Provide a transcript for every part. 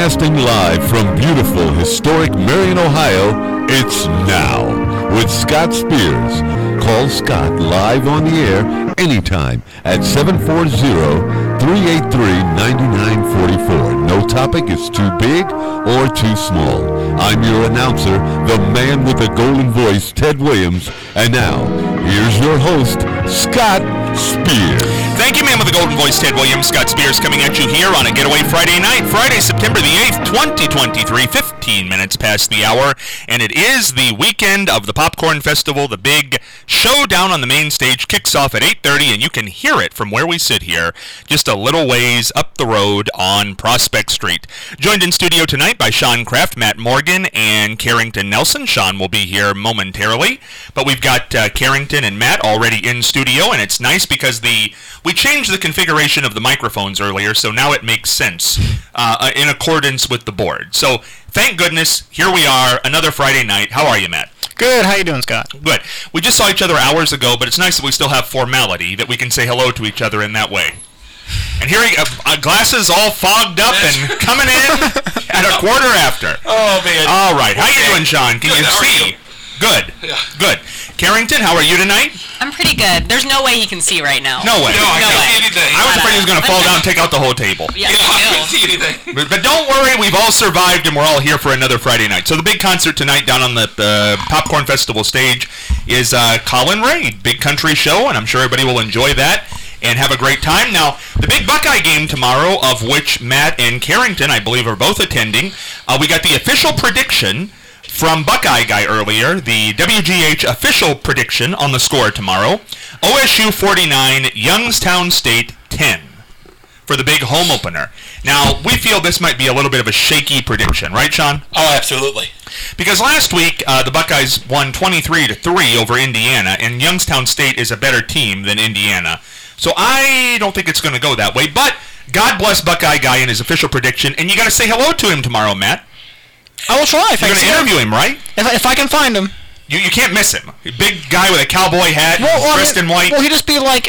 Broadcasting live from beautiful, historic Marion, Ohio, it's Now with Scott Spears. Call Scott live on the air anytime at 740-383-9944. No topic is too big or too small. I'm your announcer, the man with the golden voice, Ted Williams. And now, here's your host, Scott Spears. Thank you, man with the golden voice, Ted Williams. Scott Spears coming at you here on a Getaway Friday night, Friday, September the 8th, 2023, 15 minutes past the hour, and it is the weekend of the Popcorn Festival. The big show down on the main stage kicks off at 8:30, and you can hear it from where we sit here, just a little ways up the road on Prospect Street. Joined in studio tonight by Sean Kraft, Matt Morgan, and Carrington Nelson. Sean will be here momentarily, but we've got Carrington and Matt already in studio, and it's nice because we changed the configuration of the microphones earlier, so now it makes sense in accordance with the board. So thank goodness, here we are, another Friday night. How are you, Matt? Good. How you doing, Scott? Good. We just saw each other hours ago, but it's nice that we still have formality, that we can say hello to each other in that way. And here, glasses all fogged up and coming in at a quarter after. Oh, man. All right. How you doing, Sean? Can Good. you How are see? you? Good. Yeah. Good. Carrington, how are you tonight? I'm pretty good. There's no way he can see right now. No way. No, I can't way. see anything. I was afraid he was going to fall down and take out the whole table. Yeah, I can't I see anything. But don't worry, we've all survived and we're all here for another Friday night. So the big concert tonight down on the Popcorn Festival stage is Colin Ray, big country show, and I'm sure everybody will enjoy that and have a great time. Now, the big Buckeye game tomorrow, of which Matt and Carrington, I believe, are both attending, we got the official prediction from Buckeye Guy earlier, the WGH official prediction on the score tomorrow. OSU 49, Youngstown State 10 for the big home opener. Now, we feel this might be a little bit of a shaky prediction, right, Sean? Oh, absolutely. Because last week, the Buckeyes won 23-3 over Indiana, and Youngstown State is a better team than Indiana. So I don't think it's going to go that way, but God bless Buckeye Guy in his official prediction, and you got to say hello to him tomorrow, Matt. I will try. You're going to interview him, right? If I can find him. You can't miss him. Big guy with a cowboy hat, dressed in white. Will he just be like?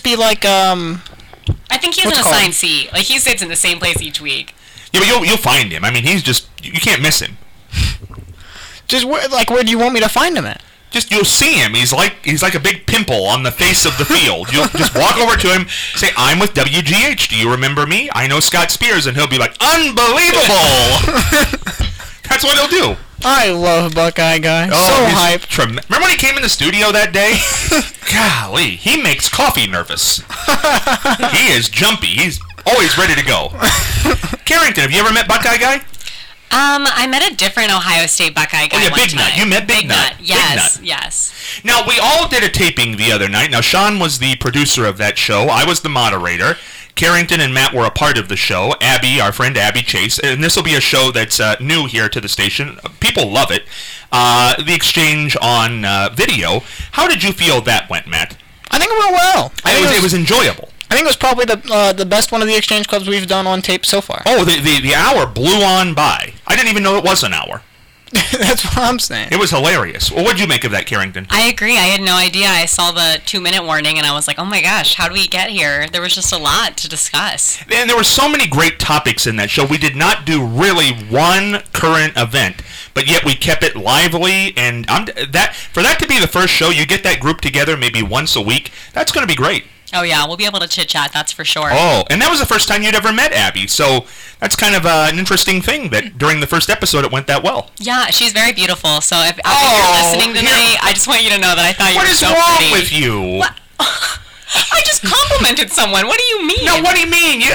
I think he's What's in it called? assigned seat. Like, he sits in the same place each week. Yeah, but you'll find him. I mean, he's just, you can't miss him. Just where do you want me to find him at? Just, you'll see him. He's like a big pimple on the face of the field. You'll just walk over to him, say, "I'm with WGH. Do you remember me? I know Scott Spears," and he'll be like, "Unbelievable!" That's what he'll do. I love Buckeye Guy. So hyped. Remember when he came in the studio that day? Golly, he makes coffee nervous. He is jumpy. He's always ready to go. Carrington, have you ever met Buckeye Guy? I met a different Ohio State Buckeye guy one Big time. Nut. You met Big Nut. Yes, Big Nut. yes. Now, we all did a taping the other night. Now, Sean was the producer of that show. I was the moderator. Carrington and Matt were a part of the show. Abby, our friend Abby Chase. And this will be a show that's new here to the station. People love it. The exchange on video. How did you feel that went, Matt? I think it went well. It was enjoyable. I think it was probably the best one of the exchange clubs we've done on tape so far. Oh, the hour blew on by. I didn't even know it was an hour. That's what I'm saying. It was hilarious. Well, what'd you make of that, Carrington? I agree. I had no idea. I saw the 2-minute warning, and I was like, oh my gosh, how do we get here? There was just a lot to discuss. And there were so many great topics in that show. We did not do really one current event, but yet we kept it lively. And for that to be the first show, you get that group together maybe once a week. That's going to be great. Oh yeah, we'll be able to chit-chat, that's for sure. Oh, and that was the first time you'd ever met Abby, so that's kind of an interesting thing that during the first episode it went that well. Yeah, she's very beautiful, so if you're listening tonight, I just want you to know that I thought you were so What is wrong pretty. with you? What? I just complimented someone. What do you mean? No, what do you mean?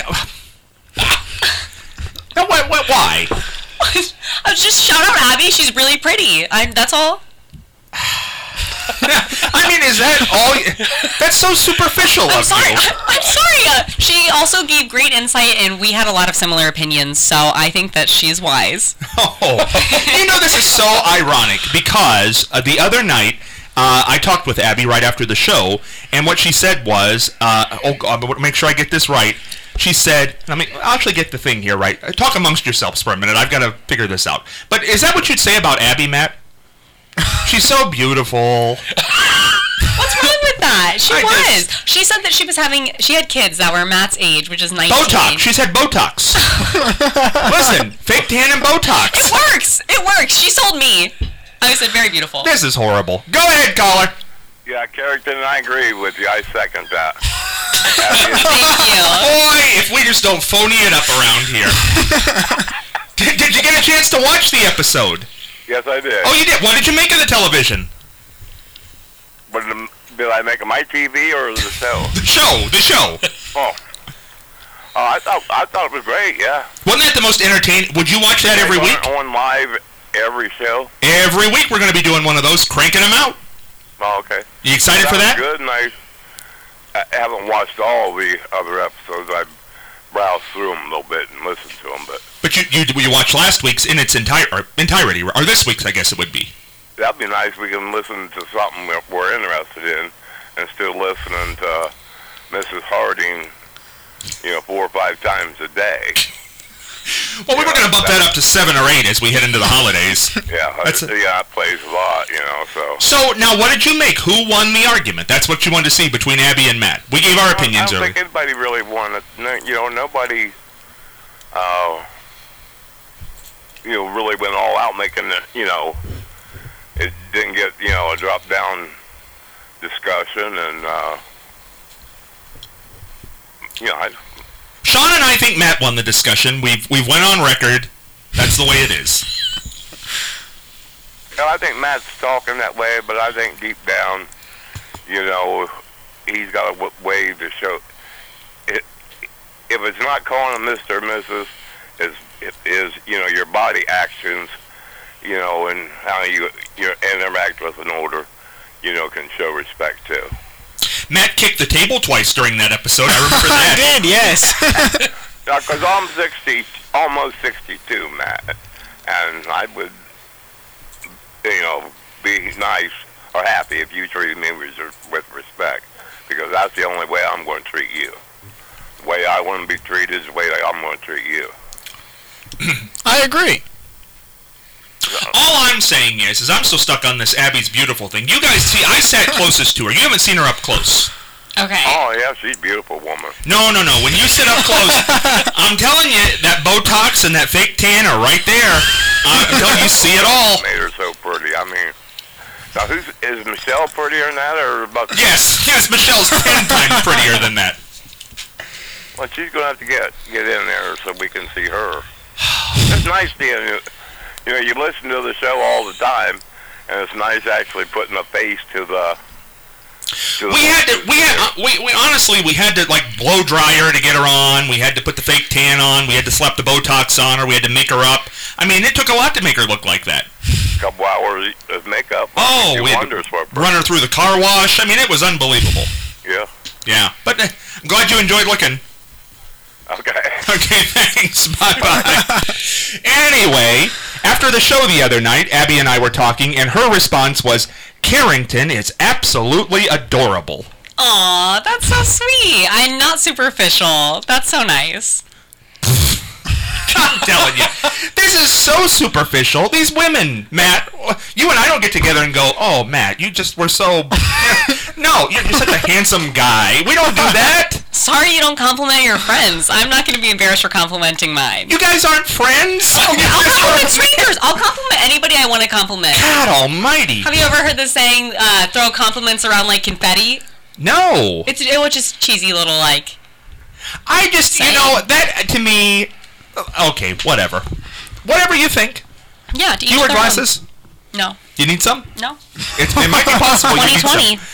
No, why? I was just shout out Abby. She's really pretty. That's all. I mean, is that all? That's so superficial of sorry. you. I'm sorry. She also gave great insight, and we had a lot of similar opinions, so I think that she's wise. Oh, you know, this is so ironic because the other night I talked with Abby right after the show, and what she said was, make sure I get this right. She said, I'll actually get the thing here right. Talk amongst yourselves for a minute. I've got to figure this out. But is that what you'd say about Abby, Matt? She's so beautiful. What's wrong with that? not. She I was. did. She said that she had kids that were Matt's age, which is 19. Botox. She's had Botox. Listen, fake tan and Botox. It works. It works. She sold me. I said very beautiful. This is horrible. Go ahead, caller. Yeah, Carrington, I agree with you. I second that. Thank you. Boy, if we just don't phony it up around here. Did you get a chance to watch the episode? Yes, I did. Oh, you did? What did you make of the television? But did I make it my TV or the show? The show. Oh, I thought it was great. Yeah. Wasn't that the most entertaining? Would you watch that every week? On live every show. Every week we're going to be doing one of those, cranking them out. Oh, okay. You excited for that? Good, and I haven't watched all the other episodes. I browsed through them a little bit and listened to them, But you watched last week's in its entirety, or this week's, I guess it would be. that'd be nice. We can listen to something that we're interested in, and still listening to Mrs. Harding, 4 or 5 times a day. Well, we were going to bump that up to 7 or 8 as we head into the holidays. Yeah, that plays a lot, so. So, now, what did you make? Who won the argument? That's what you wanted to see between Abby and Matt. We gave our opinions I don't earlier. think anybody really won it. Nobody, really went all out making it, it didn't get, a drop-down discussion, and, Sean and I think Matt won the discussion. We've went on record. That's the way it is. I think Matt's talking that way, but I think deep down, he's got a way to show it. If it's not calling him Mr. or Mrs., it is your body actions, and how you interact with an older, can show respect too. Matt kicked the table twice during that episode. I remember that. I did, yes. Because I'm almost 62, Matt, and I would, be nice or happy if you treated me with respect, because that's the only way I'm going to treat you. The way I want to be treated is the way I'm going to treat you. I agree. All I'm saying is I'm so stuck on this Abby's beautiful thing. You guys see, I sat closest to her. You haven't seen her up close. Okay. Oh, yeah, she's a beautiful woman. No. When you sit up close, I'm telling you, that Botox and that fake tan are right there. Until you see it all. Made her so pretty. I mean, now is Michelle prettier than that, or about? Yes, Michelle's 10 times prettier than that. Well, she's going to have to get in there so we can see her. It's nice being, you listen to the show all the time, and it's nice actually putting a face to the. We honestly had to like blow dry her to get her on. We had to put the fake tan on. We had to slap the Botox on her. We had to make her up. I mean, it took a lot to make her look like that. A couple hours of makeup. Oh, we had to run her through the car wash. I mean, it was unbelievable. Yeah. Yeah, but I'm glad you enjoyed looking. Okay. Okay, thanks. Bye-bye. Anyway, after the show the other night, Abby and I were talking, and her response was, Carrington is absolutely adorable. Aw, that's so sweet. I'm not superficial. That's so nice. I'm telling you, this is so superficial. These women, Matt, you and I don't get together and go, oh, Matt, you just were so... No, you're such a handsome guy. We don't do that. Sorry you don't compliment your friends. I'm not going to be embarrassed for complimenting mine. You guys aren't friends? I'll compliment strangers. I'll compliment anybody I want to compliment. God almighty. Have you ever heard the saying, throw compliments around like confetti? No. It was just cheesy little, like... I just, saying. that to me... Okay, whatever. Whatever you think. Yeah, do you wear glasses? No. You need some? No. It might be possible you need 2020. some.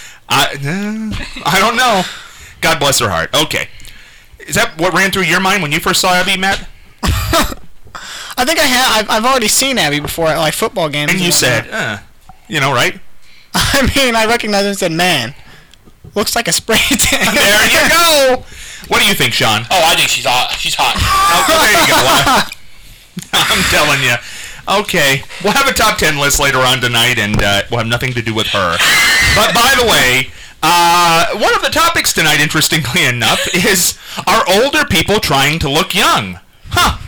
I don't know. God bless her heart. Okay. Is that what ran through your mind when you first saw Abby, Matt? I think I have. I've already seen Abby before at like football games. And you said, right? I mean, I recognized her and said, man, looks like a spray tan. There you go. What do you think, Sean? Oh, I think she's hot. She's hot. Oh, there you go. I'm telling you. Okay, we'll have a top 10 list later on tonight, and we'll have nothing to do with her. But by the way, one of the topics tonight, interestingly enough, is are older people trying to look young? Huh.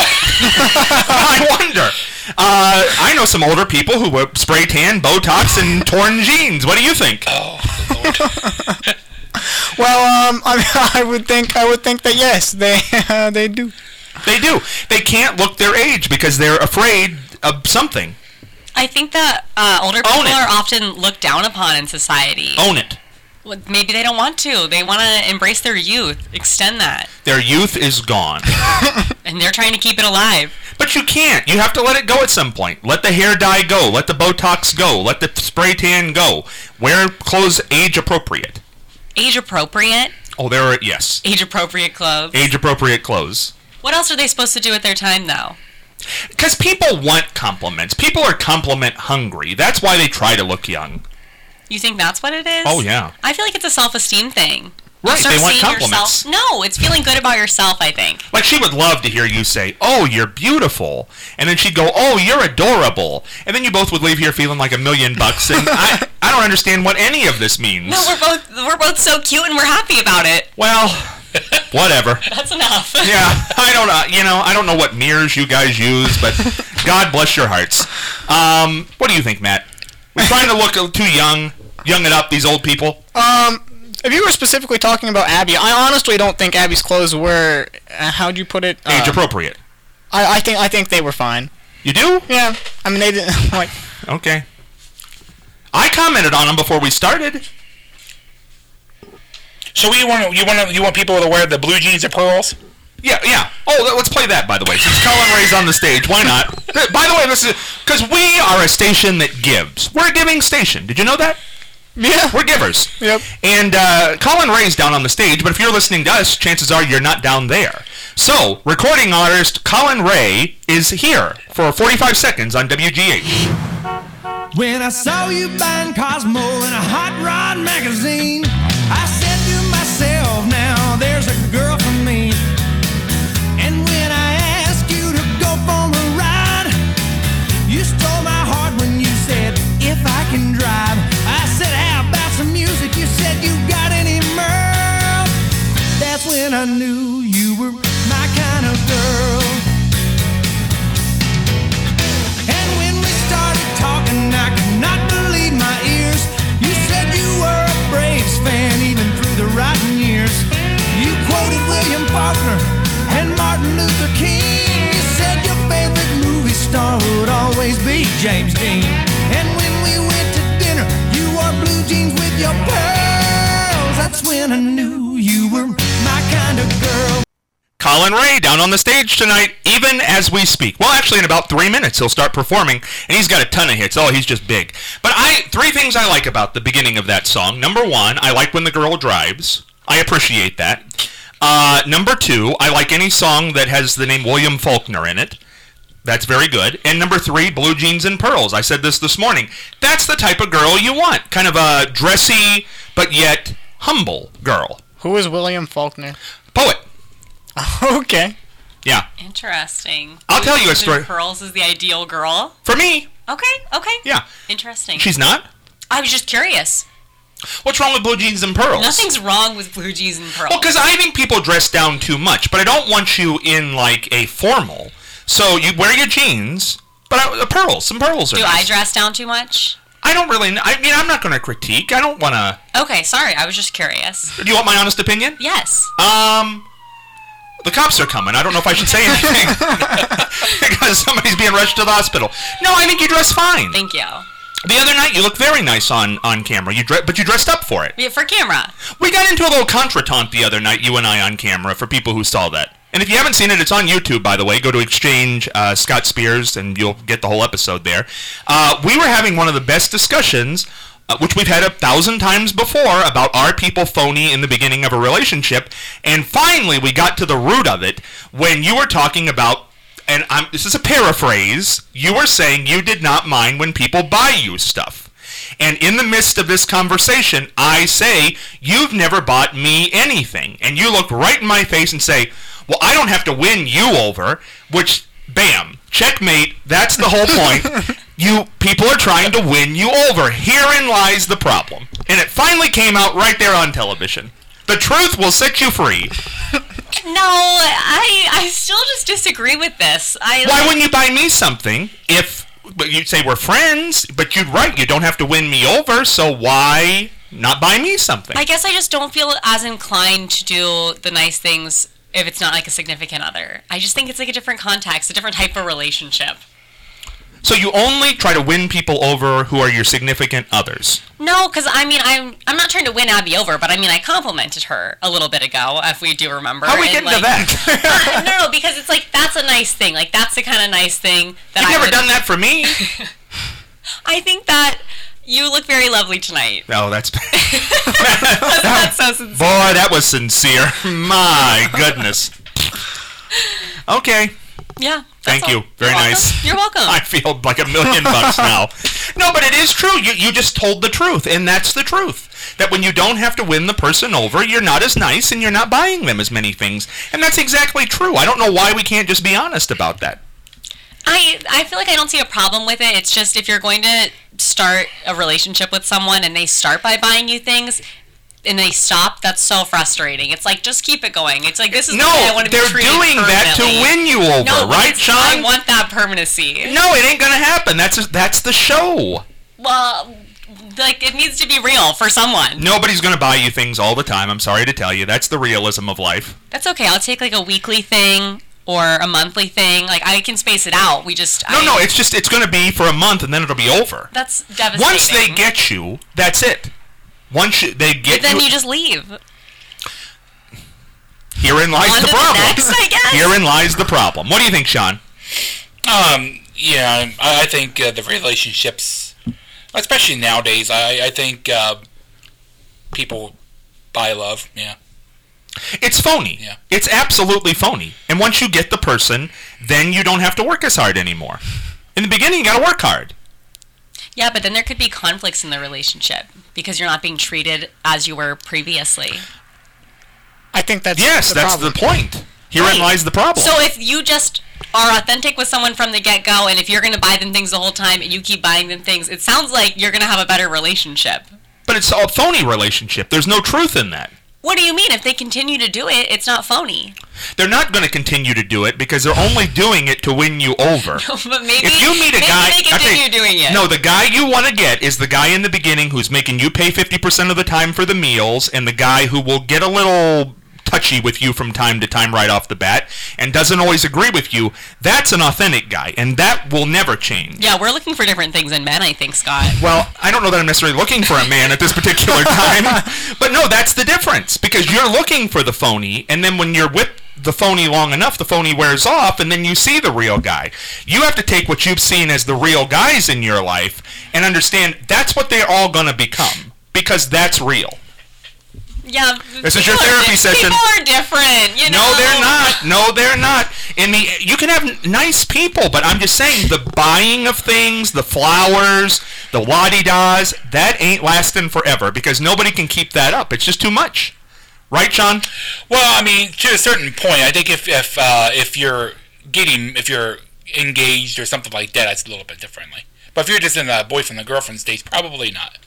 I wonder. I know some older people who spray tan, Botox, and torn jeans. What do you think? Oh, Well, I would think that yes, they do. They do. They can't look their age because they're afraid of something. I think that older people are often looked down upon in society. Own it. Well, maybe they don't want to. They want to embrace their youth, extend that. Their youth is gone. And they're trying to keep it alive. But you can't. You have to let it go at some point. Let the hair dye go. Let the Botox go. Let the spray tan go. Wear clothes age appropriate. Age appropriate? Oh, there are, yes. Age appropriate clothes. Age appropriate clothes. What else are they supposed to do with their time, though? Because people want compliments. People are compliment hungry. That's why they try to look young. You think that's what it is? Oh, yeah. I feel like it's a self-esteem thing. Right, Start they want seeing compliments. No, it's feeling good about yourself, I think. Like, she would love to hear you say, "Oh, you're beautiful." And then she'd go, "Oh, you're adorable." And then you both would leave here feeling like $1 million. And I don't understand what any of this means. No, we're both so cute and we're happy about it. Well, whatever. That's enough. Yeah, I don't know. I don't know what mirrors you guys use, but God bless your hearts. What do you think, Matt? We're trying to look too young it up, these old people. If you were specifically talking about Abby, I honestly don't think Abby's clothes were. How'd you put it? Age appropriate. I think they were fine. You do? Yeah. I mean, they didn't like. Okay. I commented on them before we started. So you want people to wear the blue jeans and pearls? Yeah. Oh, let's play that, by the way. Since Colin Ray's on the stage, why not? By the way, this is because we are a station that gives. We're a giving station. Did you know that? Yeah. We're givers. Yep. And Colin Ray's down on the stage, but if you're listening to us, chances are you're not down there. So, recording artist Colin Ray is here for 45 seconds on WGH. When I saw you buying Cosmo in a Hot Rod magazine, I said to myself, now there's a girl for me. And when I asked you to go for a ride, you stole my heart when you said, if I can drive. I said, how about some music? You said, you got any Merle? That's when I knew you were my kind of girl. And when we started talking, I could not believe my ears. You said you were a Braves fan even through the rotten years. You quoted William Faulkner and Martin Luther King. You said your favorite movie star would always be James Dean. And when we went to dinner, you wore blue jeans with your pearls. That's when I knew you were my kind of girl. Colin Ray down on the stage tonight, even as we speak. Well, actually, in about 3 minutes, he'll start performing, and he's got a ton of hits. Oh, he's just big. But three things I like about the beginning of that song. Number one, I like when the girl drives. I appreciate that. Number two, I like any song that has the name William Faulkner in it. That's very good. And number three, blue jeans and pearls. I said this morning. That's the type of girl you want. Kind of a dressy, but yet humble girl. Who is William Faulkner? Poet. Okay. Yeah. Interesting. I'll tell you a story. Pearls is the ideal girl. For me. Okay. Yeah. Interesting. She's not? I was just curious. What's wrong with blue jeans and pearls? Nothing's wrong with blue jeans and pearls. Well, because I think people dress down too much, but I don't want you in, like, a formal. So you wear your jeans, but some pearls are Do nice. I dress down too much? I don't really know. I mean, I'm not going to critique. I don't want to... Okay, sorry. I was just curious. Do you want my honest opinion? Yes. The cops are coming. I don't know if I should say anything. Because somebody's being rushed to the hospital. No, I think you dress fine. Thank you. The other night, you looked very nice on camera. But you dressed up for it. Yeah, for camera. We got into a little contretemps the other night, you and I, on camera, for people who saw that. And if you haven't seen it, it's on YouTube, by the way. Go to Exchange Scott Spears, and you'll get the whole episode there. We were having one of the best discussions, which we've had 1,000 times before, about are people phony in the beginning of a relationship. And finally, we got to the root of it when you were talking about, and this is a paraphrase, you were saying you did not mind when people buy you stuff. And in the midst of this conversation, I say, you've never bought me anything. And you look right in my face and say, well, I don't have to win you over, which, bam, checkmate, that's the whole point. You people are trying to win you over. Herein lies the problem. And it finally came out right there on television. The truth will set you free. No, I still just disagree with this. Why wouldn't you buy me something if... But you'd say we're friends, but you're right, you don't have to win me over, so why not buy me something. I guess I just don't feel as inclined to do the nice things if it's not like a significant other. I just think it's like a different context, a different type of relationship. So you only try to win people over who are your significant others? No, because I mean, I'm not trying to win Abby over, but I mean, I complimented her a little bit ago, if we do remember. How are we getting to that? No, because it's like, that's a nice thing. Like, that's the kind of nice thing that You've never done that for me. I think that you look very lovely tonight. No, that's... That's so sincere. Boy, that was sincere. My goodness. Okay. Yeah. Thank you. Very nice. You're welcome. I feel like $1 million now. No, but it is true. You just told the truth, and that's the truth. That when you don't have to win the person over, you're not as nice, and you're not buying them as many things. And that's exactly true. I don't know why we can't just be honest about that. I feel like I don't see a problem with it. It's just if you're going to start a relationship with someone and they start by buying you things and they stop, that's so frustrating. It's like, just keep it going. It's like, this is the way I want to be treated they're doing that to win you over, right, Sean? I want that permanency. No, it ain't gonna happen. That's the show. Well, like, it needs to be real for someone. Nobody's gonna buy you things all the time. I'm sorry to tell you. That's the realism of life. That's okay. I'll take like a weekly thing or a monthly thing. Like, I can space it out. No, it's going to be for a month and then it'll be over. That's devastating. Once they get you, that's it. Once they get then you just leave. Herein lies the problem. Next, I guess. Herein lies the problem. What do you think, Sean? Yeah, I think the relationships, especially nowadays, I think people buy love, yeah. It's phony. Yeah. It's absolutely phony. And once you get the person, then you don't have to work as hard anymore. In the beginning, you got to work hard. Yeah, but then there could be conflicts in the relationship because you're not being treated as you were previously. I think that's the point. Herein lies the problem. So if you just are authentic with someone from the get-go, and if you're going to buy them things the whole time and you keep buying them things, it sounds like you're going to have a better relationship. But it's a phony relationship. There's no truth in that. What do you mean? If they continue to do it, it's not phony. They're not going to continue to do it because they're only doing it to win you over. No, but maybe, if you meet a guy, they continue doing it. No, the guy you want to get is the guy in the beginning who's making you pay 50% of the time for the meals, and the guy who will get a little touchy with you from time to time right off the bat and doesn't always agree with you. That's an authentic guy, and that will never change. Yeah, we're looking for different things in men, I think, Scott. Well, I don't know that I'm necessarily looking for a man at this particular time, but no, that's the difference, because you're looking for the phony, and then when you're with the phony long enough, the phony wears off, and then you see the real guy. You have to take what you've seen as the real guys in your life and understand that's what they're all going to become, because that's real. Yeah, this is your therapy session. People are different, you know. No, they're not. No, they're not. You can have nice people, but I'm just saying the buying of things, the flowers, the la-di-das, that ain't lasting forever because nobody can keep that up. It's just too much. Right, Sean? Well, I mean, to a certain point, I think if you're engaged or something like that, it's a little bit differently. But if you're just in a boyfriend and girlfriend stage, probably not.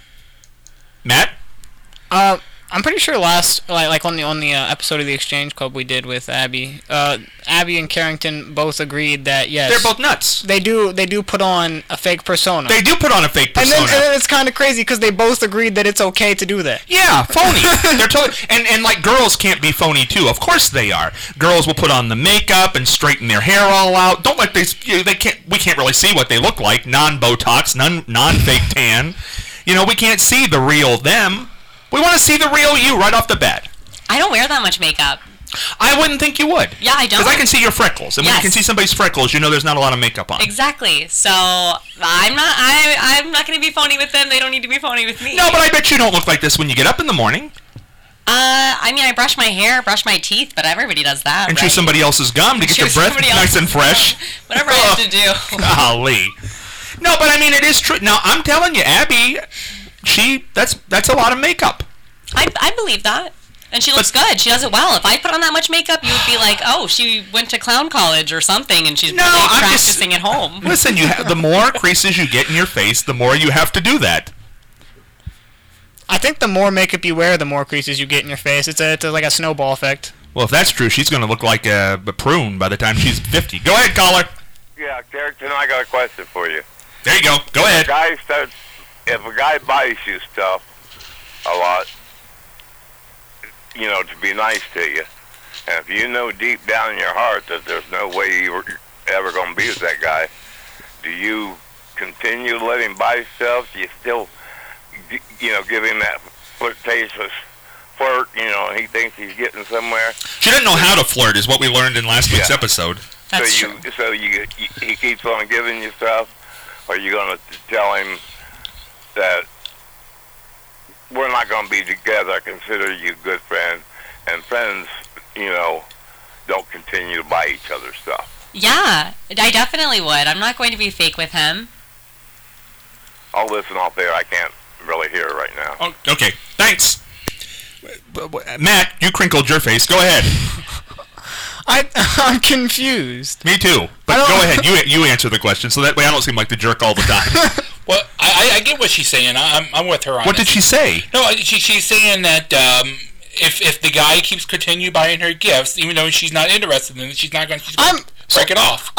Matt? I'm pretty sure like on the episode of the Exchange Club we did with Abby, Abby and Carrington both agreed that yes, they're both nuts. They do put on a fake persona. They do put on a fake persona. And then it's kind of crazy because they both agreed that it's okay to do that. Yeah, phony. They're totally and like girls can't be phony too. Of course they are. Girls will put on the makeup and straighten their hair all out. Don't let they can't. We can't really see what they look like. Non-Botox, non-fake tan. You know, we can't see the real them. We want to see the real you right off the bat. I don't wear that much makeup. I wouldn't think you would. Yeah, I don't. Because I can see your freckles. And when you can see somebody's freckles, you know there's not a lot of makeup on. Exactly. So, I'm not going to be phony with them. They don't need to be phony with me. No, but I bet you don't look like this when you get up in the morning. I mean, I brush my hair, brush my teeth, but everybody does that, and right? chew somebody else's gum to get your breath nice and fresh. Whatever I have to do. Golly. No, but I mean, it is true. Now, I'm telling you, Abby... that's a lot of makeup. I believe that. And she looks good. She does it well. If I put on that much makeup, you would be like, oh, she went to clown college or something, and she's practicing at home. Listen, the more creases you get in your face, the more you have to do that. I think the more makeup you wear, the more creases you get in your face. It's like a snowball effect. Well, if that's true, she's going to look like a prune by the time she's 50. Go ahead, caller. Yeah, Carrington, I got a question for you. There you go. Go ahead. If a guy buys you stuff, a lot, to be nice to you. And if you know deep down in your heart that there's no way you're ever going to be with that guy, do you continue to let him buy stuff? Do you still, give him that flirtatious flirt? He thinks he's getting somewhere. She didn't know how to flirt, is what we learned in last week's episode. That's true. So he keeps on giving you stuff, or are you going to tell him that we're not going to be together? I consider you a good friend, and friends, don't continue to buy each other stuff. Yeah, I definitely would. I'm not going to be fake with him. I'll listen off there. I can't really hear it right now. Oh, okay, thanks. Matt, you crinkled your face. Go ahead. I'm confused. Me too. But go ahead. You answer the question, so that way I don't seem like the jerk all the time. Well, I get what she's saying. I'm with her on What did she say? No, she's saying that if the guy keeps continue buying her gifts, even though she's not interested in it, she's going to break it off.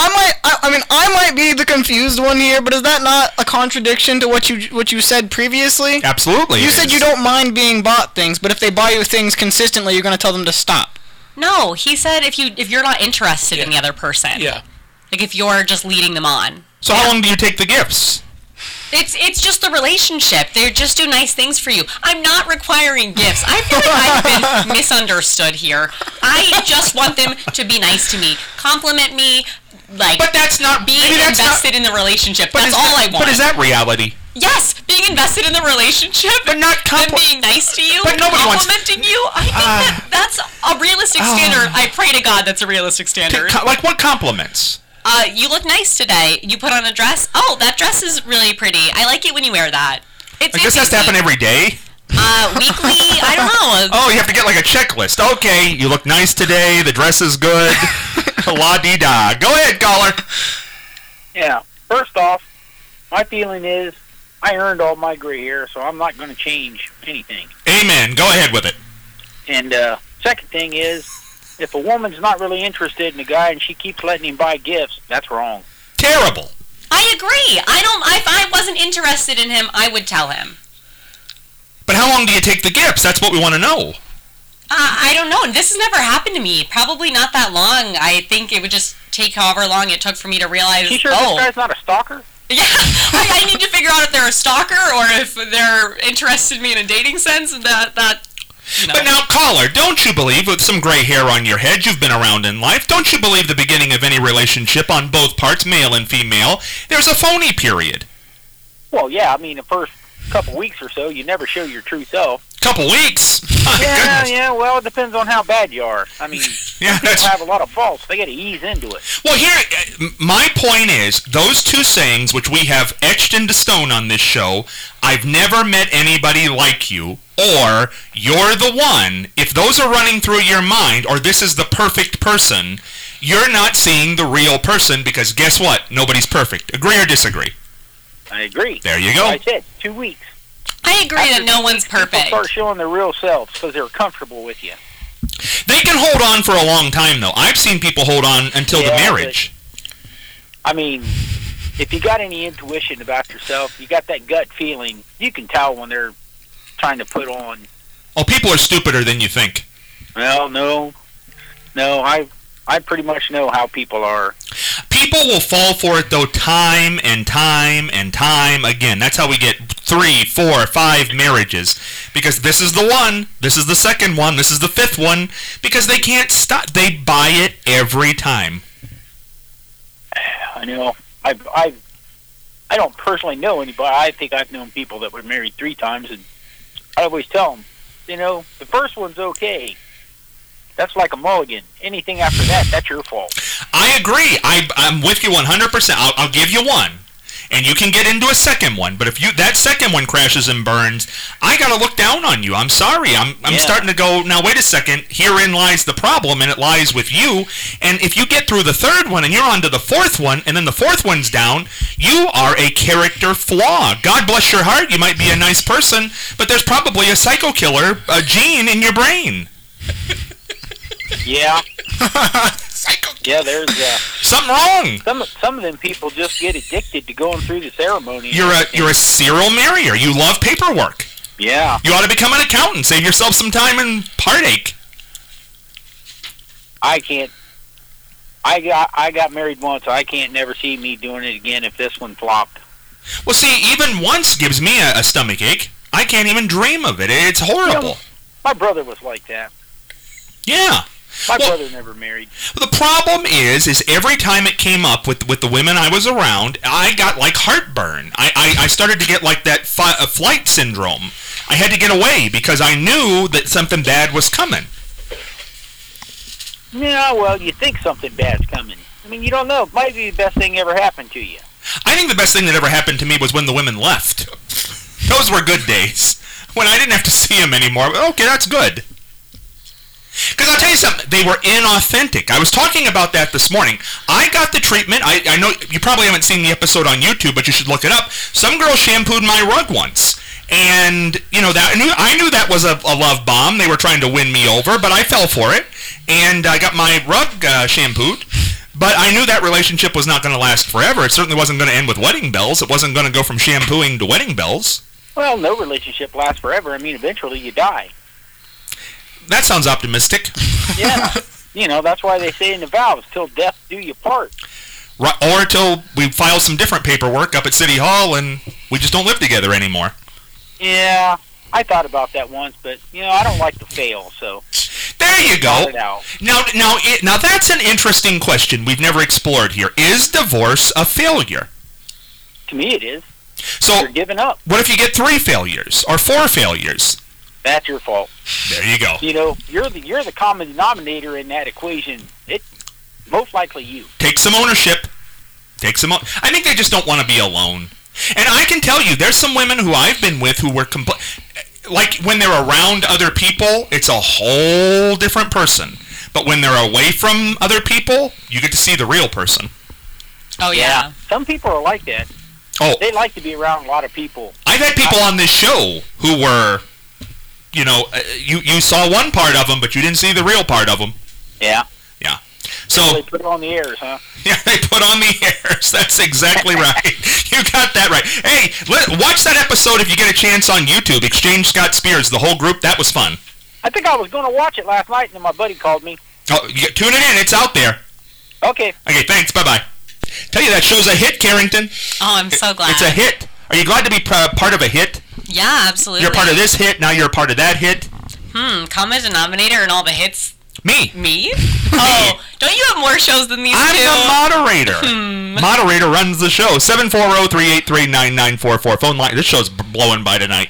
I might be the confused one here, but is that not a contradiction to what you said previously? Absolutely. You said you don't mind being bought things, but if they buy you things consistently, you're going to tell them to stop. No, he said if you're not interested in the other person. Yeah. Like if you're just leading them on. So how long do you take the gifts? It's just the relationship. They just do nice things for you. I'm not requiring gifts. I feel like I've been misunderstood here. I just want them to be nice to me, compliment me, But that's not being invested in the relationship. That's all I want. But is that reality? Yes, being invested in the relationship, but not them being nice to you, but nobody complimenting you. I think that's a realistic standard. I pray to God that's a realistic standard. Like what compliments? You look nice today. You put on a dress. Oh, that dress is really pretty. I like it when you wear that. This has to happen every day? Weekly? I don't know. Oh, you have to get like a checklist. Okay, you look nice today. The dress is good. La-dee-da. Go ahead, caller. Yeah. First off, my feeling is I earned all my gray hair, so I'm not going to change anything. Amen. Go ahead with it. And second thing is, if a woman's not really interested in a guy and she keeps letting him buy gifts, that's wrong. Terrible. I agree. If I wasn't interested in him, I would tell him. But how long do you take the gifts? That's what we want to know. I don't know. This has never happened to me. Probably not that long. I think it would just take however long it took for me to realize, you sure this guy's not a stalker? Yeah, I need to figure out if they're a stalker or if they're interested in me in a dating sense. But now, caller, don't you believe, with some gray hair on your head, you've been around in life, don't you believe the beginning of any relationship on both parts, male and female, there's a phony period? Well, yeah, the first couple weeks or so, you never show your true self. Couple weeks? Yeah, well, it depends on how bad you are. People have a lot of faults. They got to ease into it. Well, here, my point is, those two sayings, which we have etched into stone on this show, I've never met anybody like you, or you're the one, if those are running through your mind, or this is the perfect person, you're not seeing the real person, because guess what? Nobody's perfect. Agree or disagree? I agree. There you go. Like I said, 2 weeks. I agree that no one's perfect. People start showing their real selves because they're comfortable with you. They can hold on for a long time, though. I've seen people hold on until the marriage. If you got any intuition about yourself, you got that gut feeling, you can tell when they're trying to put on. Oh, people are stupider than you think. Well, no, I pretty much know how people are. People will fall for it, though, time and time and time again. That's how we get 3, 4, 5 marriages. Because this is the one, this is the second one, this is the fifth one. Because they can't stop. They buy it every time. I know. I don't personally know anybody. I think I've known people that were married 3 times, and I always tell them, the first one's okay. That's like a mulligan. Anything after that, that's your fault. I agree. I'm with you 100%. I'll give you one. And you can get into a second one. But if that second one crashes and burns, I got to look down on you. I'm sorry. I'm starting to go, now wait a second. Herein lies the problem, and it lies with you. And if you get through the third one and you're on to the fourth one, and then the fourth one's down, you are a character flaw. God bless your heart. You might be a nice person, but there's probably a psycho killer gene in your brain. Yeah. Yeah, there's something wrong. Some of them people just get addicted to going through the ceremony. You're a serial marrier. You love paperwork. Yeah. You ought to become an accountant. Save yourself some time and heartache. I can't. I got married once. I can't never see me doing it again if this one flopped. Well, see, even once gives me a stomach ache. I can't even dream of it. It's horrible. You know, my brother was like that. Yeah. My brother never married. The problem is every time it came up with the women I was around, I got like heartburn. I started to get like that flight syndrome. I had to get away because I knew that something bad was coming. Yeah, well, you think something bad's coming. I mean, you don't know. It might be the best thing ever happened to you. I think the best thing that ever happened to me was when the women left. Those were good days. When I didn't have to see them anymore. Okay, that's good. Because I'll tell you something, they were inauthentic. I was talking about that this morning. I got the treatment. I know you probably haven't seen the episode on YouTube, but you should look it up. Some girl shampooed my rug once. And, you know, I knew that was a love bomb. They were trying to win me over, but I fell for it. And I got my rug shampooed. But I knew that relationship was not going to last forever. It certainly wasn't going to end with wedding bells. It wasn't going to go from shampooing to wedding bells. Well, no relationship lasts forever. I mean, eventually you die. That sounds optimistic. Yeah. You know, that's why they say in the vows, till death do you part. Right, or till we file some different paperwork up at City Hall and we just don't live together anymore. Yeah, I thought about that once, but, you know, I don't like to fail, so... There you go. It out. Now that's an interesting question we've never explored here. Is divorce a failure? To me it is. So you're giving up. What if you get 3 failures or 4 failures? That's your fault. There you go. You know, you're the common denominator in that equation. It's most likely you. Take some ownership. I think they just don't want to be alone. And I can tell you, there's some women who I've been with who were like when they're around other people, it's a whole different person. But when they're away from other people, you get to see the real person. Oh, yeah. Some people are like that. Oh. They like to be around a lot of people. I've had people on this show who were, you know, you saw one part of them, but you didn't see the real part of them. Yeah. Yeah. So they put it on the airs, huh? Yeah, they put on the airs. That's exactly right. You got that right. Hey, watch that episode if you get a chance on YouTube. Exchange Scott Spears, the whole group. That was fun. I think I was going to watch it last night, and then my buddy called me. Oh, tune it in. It's out there. Okay. Okay, thanks. Bye-bye. Tell you, that show's a hit, Carrington. Oh, I'm so glad. It's a hit. Are you glad to be part of a hit? Yeah, absolutely. You're part of this hit. Now you're a part of that hit. Common denominator in all the hits. Me. Oh, don't you have more shows than these I'm two? the moderator. Moderator runs the show. 740-383-9944. Phone line. This show's blowing by tonight.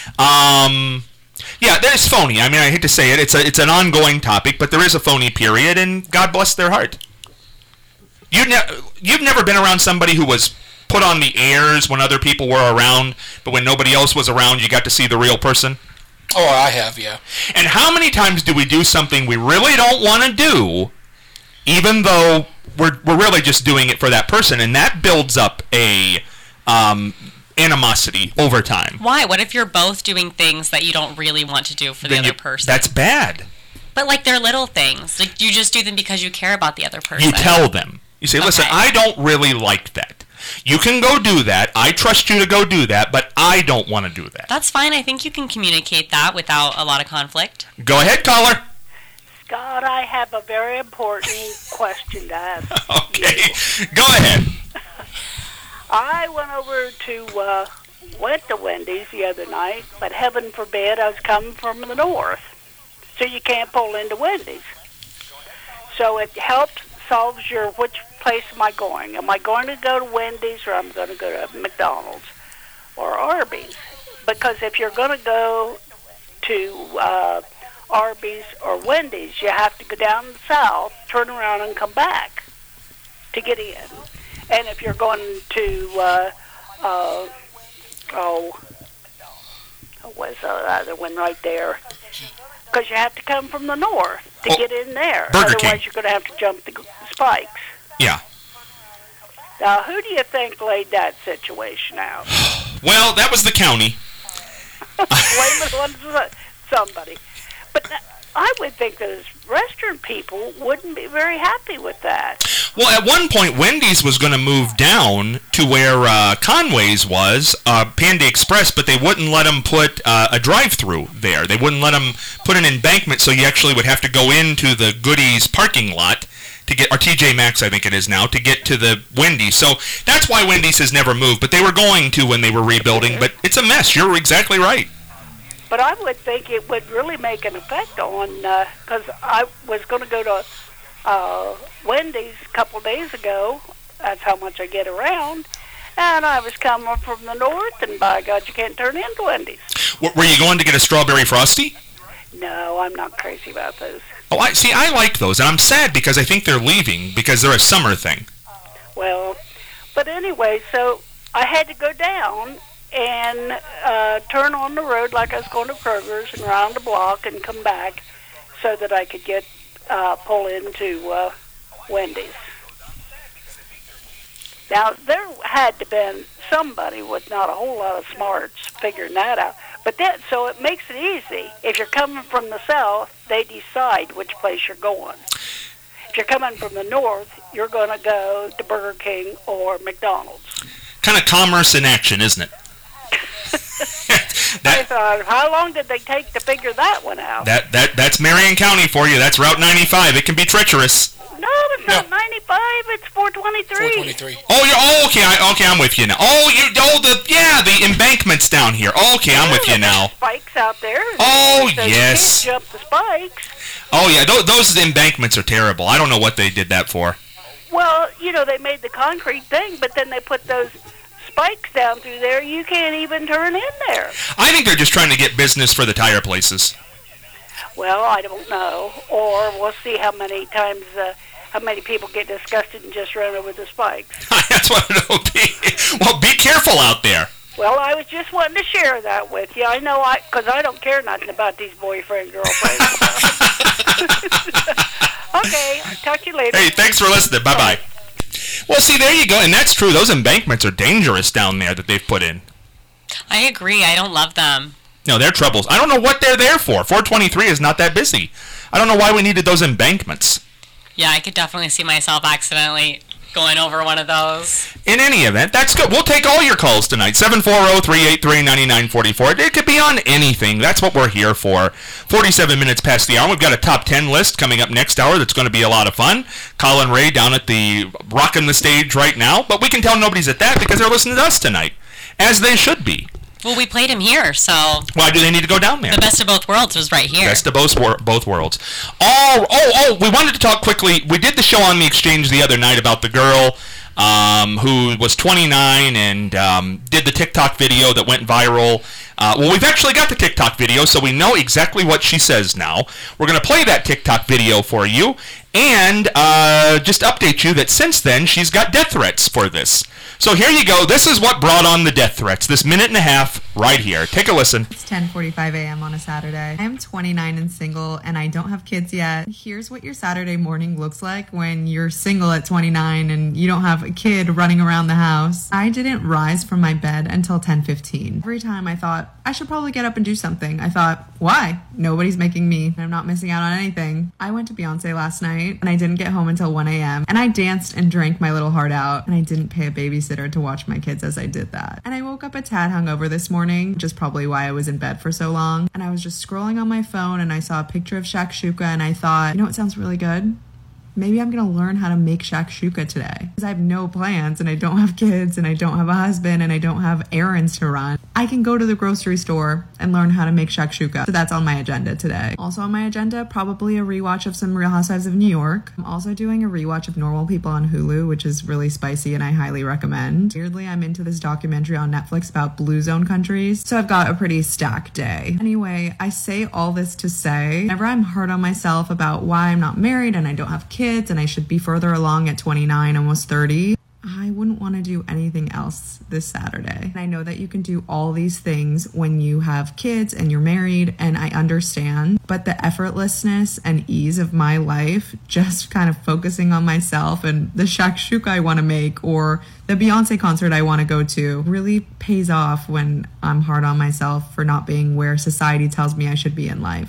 Yeah, that is phony. I mean, I hate to say it. It's an ongoing topic, but there is a phony period, and God bless their heart. You've never been around somebody who was put on the airs when other people were around, but when nobody else was around, you got to see the real person? Oh, I have, yeah. And how many times do we do something we really don't want to do, even though we're really just doing it for that person, and that builds up a animosity over time? Why? What if you're both doing things that you don't really want to do for the other person? That's bad. But like they're little things. Like you just do them because you care about the other person. You tell them. You say, listen, I don't really like that. You can go do that. I trust you to go do that, but I don't want to do that. That's fine. I think you can communicate that without a lot of conflict. Go ahead, caller. Scott, I have a very important question to ask. Okay. Go ahead. I went to Wendy's the other night, but heaven forbid I was coming from the north. So you can't pull into Wendy's. So it helps solves your which place am I going? Am I going to go to Wendy's or I'm going to go to McDonald's or Arby's? Because if you're going to go to Arby's or Wendy's, you have to go down the south, turn around, and come back to get in. And if you're going to what's the other one right there? Because you have to come from the north to get in there. Burger Otherwise, King. you're going to have to jump the spikes. Yeah. Now, who do you think laid that situation out? Well, that was the county. Somebody. But I would think those restaurant people wouldn't be very happy with that. Well, at one point, Wendy's was going to move down to where Conway's was, Panda Express, but they wouldn't let them put a drive-through there. They wouldn't let them put an embankment, so you actually would have to go into the Goodies parking lot to get, or TJ Maxx, I think it is now, to get to the Wendy's. So that's why Wendy's has never moved, but they were going to when they were rebuilding. But it's a mess. You're exactly right. But I would think it would really make an effect on, because I was going to go to Wendy's a couple days ago. That's how much I get around. And I was coming from the north, and by God, you can't turn into Wendy's. Were you going to get a strawberry Frosty? No, I'm not crazy about those. Oh, I liked those, and I'm sad because I think they're leaving because they're a summer thing. Well, but anyway, so I had to go down and turn on the road like I was going to Kroger's and around the block and come back so that I could get pull into Wendy's. Now, there had to been somebody with not a whole lot of smarts figuring that out. But that, so it makes it easy. If you're coming from the south, they decide which place you're going. If you're coming from the north, you're going to go to Burger King or McDonald's. Kind of commerce in action, isn't it? I thought, how long did they take to figure that one out? That's Marion County for you. That's Route 95. It can be treacherous. No, it's not 95. It's 423. 423. Okay, I'm with you now. The embankments down here. Okay, I'm with you now. Spikes out there. Oh, so yes. You can't jump the spikes. Oh, yeah, those embankments are terrible. I don't know what they did that for. Well, they made the concrete thing, but then they put those spikes down through there. You can't even turn in there. I think they're just trying to get business for the tire places. Well, I don't know. Or we'll see how many times, how many people get disgusted and just run over the spikes. That's what it'll be. Well, be careful out there. Well, I was just wanting to share that with you. I know, because I don't care nothing about these boyfriend, girlfriends. Okay, I'll talk to you later. Hey, thanks for listening. Bye-bye. Well, see, there you go. And that's true. Those embankments are dangerous down there that they've put in. I agree. I don't love them. No, they're troubles. I don't know what they're there for. 423 is not that busy. I don't know why we needed those embankments. Yeah, I could definitely see myself accidentally going over one of those. In any event, that's good. We'll take all your calls tonight. 740-383-9944. It could be on anything. That's what we're here for. 47 minutes past the hour. We've got a top 10 list coming up next hour that's going to be a lot of fun. Colin Ray down at the rocking the stage right now. But we can tell nobody's at that because they're listening to us tonight. As they should be. Well, we played him here, so... Why do they need to go down there? The best of both worlds was right here. Best of both worlds. Oh, we wanted to talk quickly. We did the show on the Exchange the other night about the girl who was 29 and did the TikTok video that went viral. Well, we've actually got the TikTok video, so we know exactly what she says now. We're going to play that TikTok video for you and just update you that since then she's got death threats for this. So here you go. This is what brought on the death threats. This minute and a half right here. Take a listen. It's 10:45 a.m. on a Saturday. I'm 29 and single, and I don't have kids yet. Here's what your Saturday morning looks like when you're single at 29 and you don't have a kid running around the house. I didn't rise from my bed until 10:15. Every time I thought, I should probably get up and do something. I thought, why? Nobody's making me. I'm not missing out on anything. I went to Beyonce last night, and I didn't get home until 1 a.m. And I danced and drank my little heart out, and I didn't pay a babysitter to watch my kids as I did that. And I woke up a tad hungover this morning, which is probably why I was in bed for so long. And I was just scrolling on my phone, and I saw a picture of shakshuka, and I thought, you know what sounds really good? Maybe I'm going to learn how to make shakshuka today. Because I have no plans, and I don't have kids, and I don't have a husband, and I don't have errands to run. I can go to the grocery store and learn how to make shakshuka. So that's on my agenda today. Also on my agenda, probably a rewatch of some Real Housewives of New York. I'm also doing a rewatch of Normal People on Hulu, which is really spicy and I highly recommend. Weirdly, I'm into this documentary on Netflix about blue zone countries. So I've got a pretty stacked day. Anyway, I say all this to say, whenever I'm hard on myself about why I'm not married and I don't have kids and I should be further along at 29, almost 30, I wouldn't want to do anything else this Saturday. And I know that you can do all these things when you have kids and you're married, and I understand, but the effortlessness and ease of my life, just kind of focusing on myself and the shakshuka I want to make or the Beyonce concert I want to go to really pays off when I'm hard on myself for not being where society tells me I should be in life.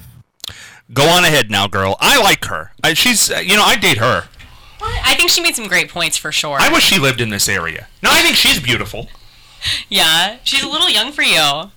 Go on ahead now, girl. I like her. She's, I'd date her. I think she made some great points for sure. I wish she lived in this area. No, I think she's beautiful. Yeah, she's a little young for you.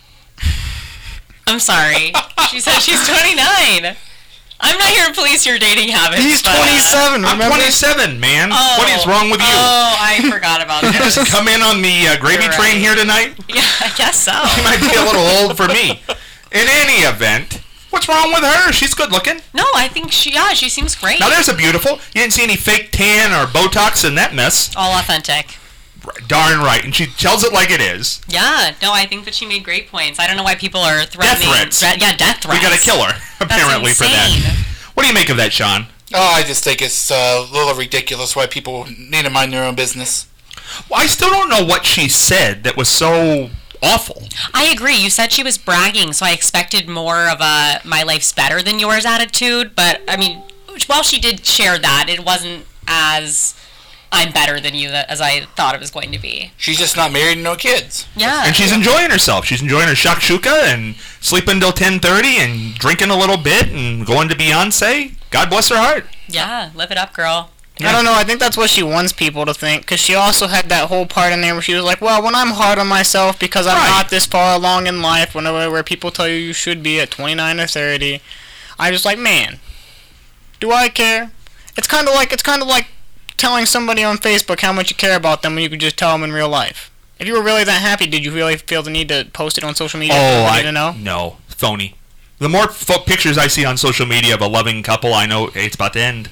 I'm sorry. She said she's 29. I'm not here to police your dating habits. He's 27, remember? I'm 27, man. Oh, what is wrong with you? Oh, I forgot about You this. just come in on the gravy You're train right. here tonight? Yeah, I guess so. She might be a little old for me. In any event, what's wrong with her? She's good looking. No, I think she seems great. Now there's a beautiful. You didn't see any fake tan or Botox in that mess. All authentic. Darn right, and she tells it like it is. Yeah, no, I think that she made great points. I don't know why people are threatening. Death threats. Death threats. We gotta kill her, apparently, for that. What do you make of that, Sean? Oh, I just think it's a little ridiculous why people need to mind their own business. Well, I still don't know what she said that was so awful. I agree. You said she was bragging, so I expected more of a my life's better than yours attitude. But, I mean, while she did share that, it wasn't as I'm better than you as I thought it was going to be. She's just not married and no kids. Yeah. And she's enjoying herself. She's enjoying her shakshuka and sleeping till 10:30 and drinking a little bit and going to Beyonce. God bless her heart. Yeah, live it up, girl. I don't know. I think that's what she wants people to think. Because she also had that whole part in there where she was like, well, when I'm hard on myself because I'm not this far along in life, where people tell you should be at 29 or 30, I just like, man, do I care? It's kind of like telling somebody on Facebook how much you care about them when you could just tell them in real life. If you were really that happy, did you really feel the need to post it on social media? No, phony. The more pictures I see on social media of a loving couple, I know it's about to end.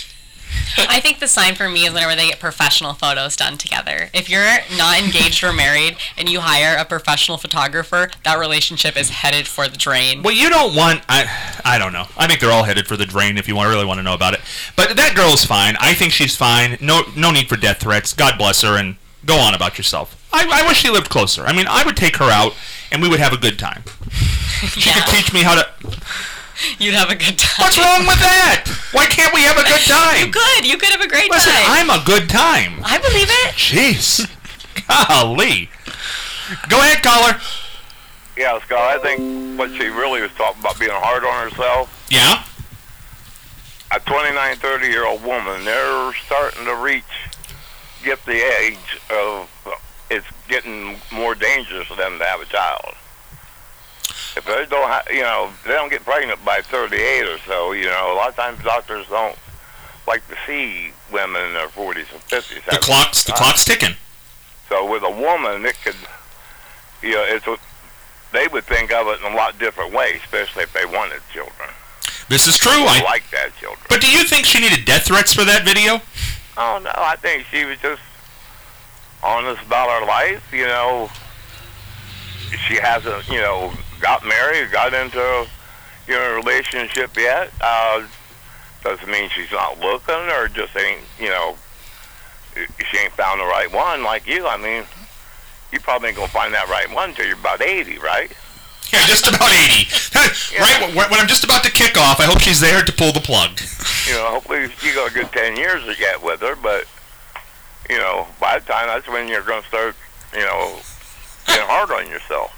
I think the sign for me is whenever they get professional photos done together. If you're not engaged or married and you hire a professional photographer, that relationship is headed for the drain. Well, you don't want... I don't know. I think they're all headed for the drain if you really want to know about it. But that girl's fine. I think she's fine. No need for death threats. God bless her, and go on about yourself. I wish she lived closer. I mean, I would take her out, and we would have a good time. She could teach me how to... You'd have a good time. What's wrong with that? Why can't we have a good time? You could have a great Listen, time. I'm a good time. I believe it. Jeez. Golly. Go ahead, caller. Yeah, Scott, I think what she really was talking about being hard on herself. Yeah? A 29, 30-year-old woman, they're starting to get the age of it's getting more dangerous for them to have a child. If they don't, they don't get pregnant by 38 or so. A lot of times doctors don't like to see women in their 40s and 50s. The clock's ticking. So with a woman, it could, they would think of it in a lot different way, especially if they wanted children. This is true. I like that children. But do you think she needed death threats for that video? Oh no, I think she was just honest about her life. She hasn't, got married, got into a relationship yet. Doesn't mean she's not looking or just ain't, she ain't found the right one like you. I mean, you probably ain't gonna find that right one until you're about 80, right? Yeah, just about 80. Right when I'm just about to kick off, I hope she's there to pull the plug. Hopefully you got a good 10 years to get with her, but, by the time that's when you're gonna start, getting hard on yourself.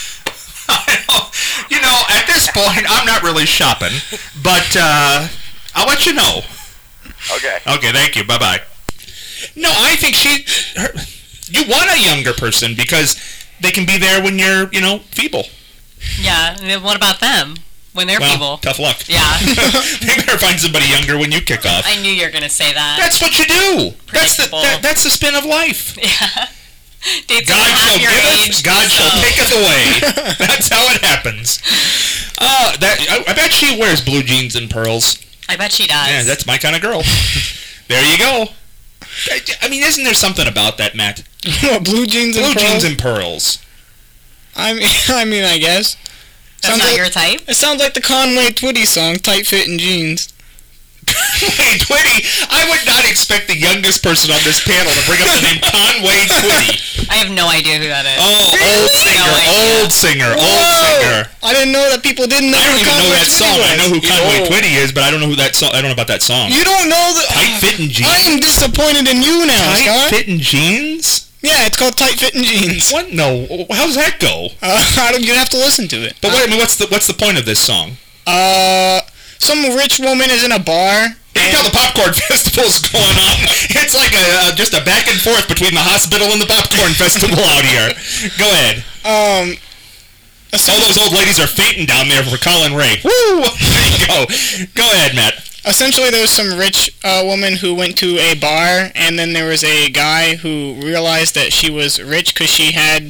At this point, I'm not really shopping, but I'll let you know. Okay. Okay, thank you. Bye-bye. No, I think you want a younger person because they can be there when you're, feeble. Yeah, and then what about them when they're feeble? Tough luck. Yeah. They better find somebody younger when you kick off. I knew you were going to say that. That's what you do. That's the spin of life. Yeah. God shall give us, God shall take us away. That's how it happens. I bet she wears blue jeans and pearls. I bet she does. Yeah, that's my kind of girl. There you go. I mean, isn't there something about that, Matt? Blue jeans and pearls? Blue jeans and pearls. I mean, I guess. That's not your type? It sounds like the Conway Twitty song, Tight Fitting Jeans. Hey, Twitty, I would not expect the youngest person on this panel to bring up the name Conway Twitty. I have no idea who that is. Oh, old singer. I didn't know that people didn't know I don't who even know Conway that Twitty song. was. I know who Conway Twitty is, but I don't know who that song. I don't know about that song. You don't know the Tight Fitting Jeans. I am disappointed in you now, Tight Scott. Fitting Jeans? Yeah, it's called Tight Fitting Jeans. What? No. How does that go? You have to listen to it. But what's the point of this song? Some rich woman is in a bar. You can tell the popcorn festival's going on. It's like just a back and forth between the hospital and the popcorn festival out here. Go ahead. All those old ladies are fainting down there for Colin Ray. Woo! There you go. Go ahead, Matt. Essentially, there was some rich woman who went to a bar, and then there was a guy who realized that she was rich because she had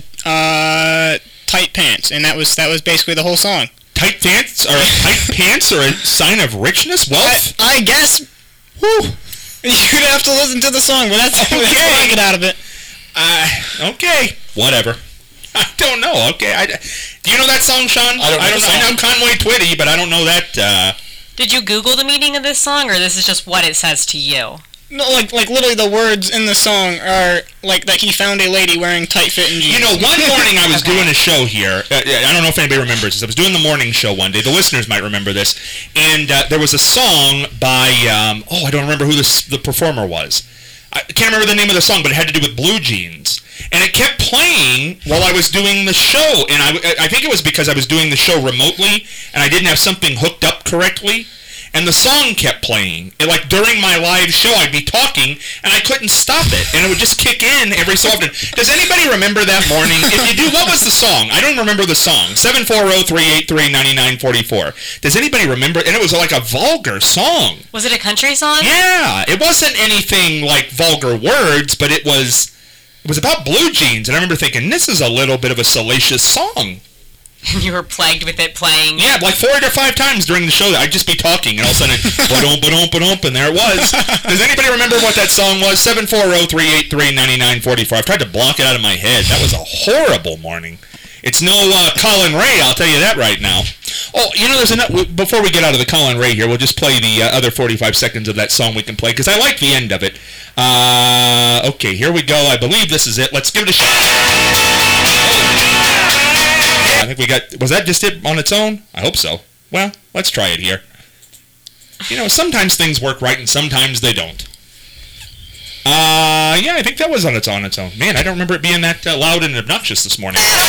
tight pants, and that was basically the whole song. Tight pants are a sign of richness, wealth. I guess. Whew. You'd have to listen to the song, but that's what I get out of it. Okay, whatever. I don't know. Okay, do you know that song, Sean? I don't know. I know Conway Twitty, but I don't know that. Did you Google the meaning of this song, or this is just what it says to you? No, like literally the words in the song are like that he found a lady wearing tight-fitting jeans. You know, one morning I was doing a show here. I don't know if anybody remembers this. I was doing the morning show one day. The listeners might remember this. And there was a song by, I don't remember who the performer was. I can't remember the name of the song, but it had to do with blue jeans. And it kept playing while I was doing the show. And I think it was because I was doing the show remotely, and I didn't have something hooked up correctly. And the song kept playing. Like during my live show, I'd be talking, and I couldn't stop it. And it would just kick in every so often. Does anybody remember that morning? If you do, what was the song? I don't remember the song. 740-383-9944. Does anybody remember? And it was like a vulgar song. Was it a country song? Yeah. It wasn't anything like vulgar words, but it was about blue jeans. And I remember thinking, this is a little bit of a salacious song. You were plagued with it playing. Yeah, like 4 or 5 times during the show. I'd just be talking, and all of a sudden, ba-dum, and there it was. Does anybody remember what that song was? 740-383-9944. I've tried to block it out of my head. That was a horrible morning. It's no Colin Ray, I'll tell you that right now. Oh, you know, before we get out of the Colin Ray here, we'll just play the other 45 seconds of that song we can play, because I like the end of it. Okay, here we go. I believe this is it. Let's give it a shot. I think we got... Was that just it on its own? I hope so. Well, let's try it here. You know, sometimes things work right and sometimes they don't. Yeah, I think that was on its own. Man, I don't remember it being that loud and obnoxious this morning. I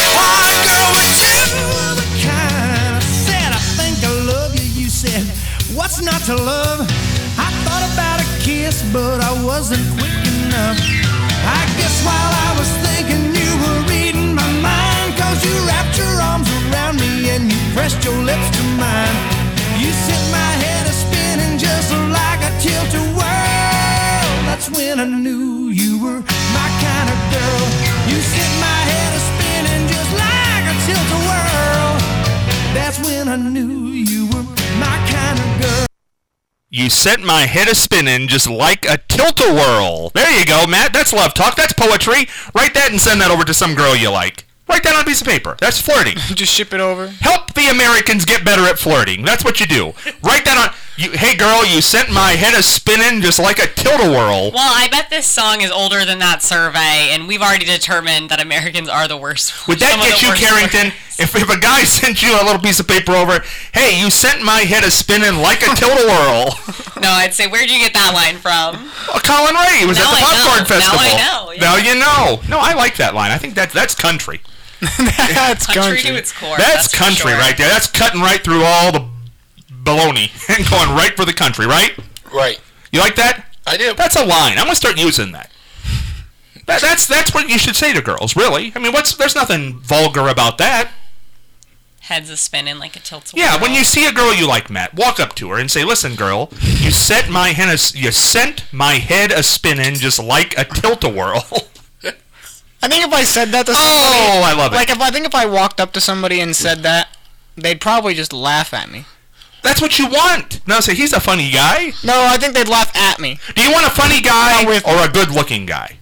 said, I think I love you. You said, what's not to love? I thought about a kiss, but I wasn't quick enough. I guess while I was thinking you were reading my mind, 'cause you wrapped your arms around me and you pressed your lips to mine. You sent my head a-spinning just like a tilt-a-whirl. That's when I knew you were my kind of girl. You sent my head a-spinning just like a tilt-a-whirl. That's when I knew you were my kind of girl. You sent my head a-spinning just like a tilt-a-whirl. There you go, Matt. That's love talk. That's poetry. Write that and send that over to some girl you like. Write that on a piece of paper. That's flirting. Just ship it over. Help the Americans get better at flirting. That's what you do. Write that on... hey, girl, you sent my head a-spinning just like a tilt-a-whirl. Well, I bet this song is older than that survey, and we've already determined that Americans are the worst. Would that get you, Carrington? If a guy sent you a little piece of paper over, hey, you sent my head a-spinning like a tilt-a-whirl. No, I'd say, where'd you get that line from? Colin Ray. He was at the Popcorn Festival. Now I know. Yeah. Now you know. No, I like that line. I think that's country. That's country to its core. That's country right there. That's cutting right through all the baloney and going right for the country, right? Right. You like that? I do. That's a line. I'm gonna start using that. That's what you should say to girls, really. I mean, there's nothing vulgar about that. Heads a spinning like a tilt-a-whirl. Yeah, when you see a girl you like, Matt, walk up to her and say, "Listen, girl, you sent my head a spinning just like a tilt-a-whirl." I think if I said that to somebody... Oh, I love it. Like, if I walked up to somebody and said that, they'd probably just laugh at me. That's what you want. No, say, he's a funny guy. No, I think they'd laugh at me. Do you want a funny guy or a good-looking guy?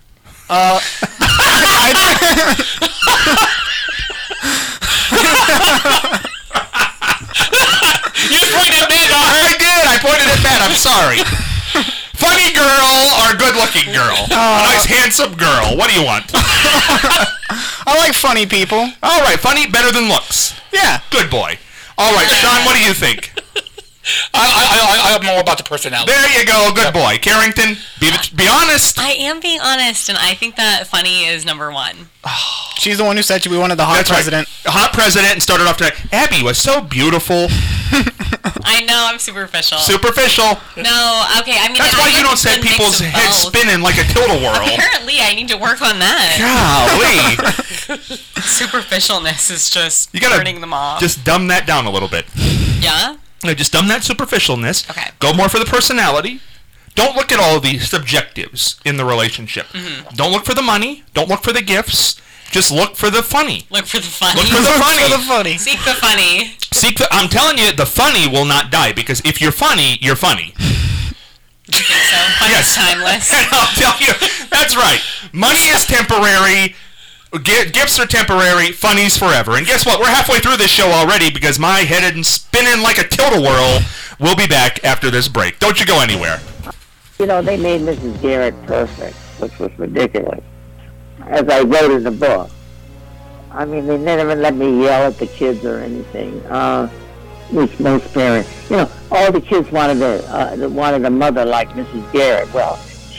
You pointed at me, I did. I pointed at Matt. I'm sorry. Funny girl or good-looking girl? A nice, handsome girl. What do you want? I like funny people. All right, funny, better than looks. Yeah. Good boy. All right, Sean, what do you think? I have more about the personality. There you go. Good boy. Carrington, be honest. I am being honest, and I think that funny is number one. She's the one who said we wanted the hot president. Right. Hot president, and started off tonight. Abby was so beautiful. I know, I'm superficial. Superficial. No, okay, I mean... That's why you don't set people's heads spinning like a tilt-a-whirl. Apparently, I need to work on that. Golly. Superficialness is just turning them off. Just dumb that down a little bit. Yeah? No, just dumb that superficialness. Okay. Go more for the personality. Don't look at all of the subjectives in the relationship. Mm-hmm. Don't look for the money. Don't look for the gifts. Just look for the funny. Look for the funny. Look for the funny. Seek the funny. I'm telling you, the funny will not die, because if you're funny, you're funny. You think so? Funny's timeless. And I'll tell you, that's right. Money is temporary. Gifts are temporary. Funny's forever. And guess what? We're halfway through this show already, because my head is spinning like a tilt-a-whirl. We'll be back after this break. Don't you go anywhere. You know, they made Mrs. Garrett perfect, which was ridiculous. As I wrote in the book. I mean, they never let me yell at the kids or anything. Which most parents, you know, all the kids wanted a mother like Mrs. Garrett. Well,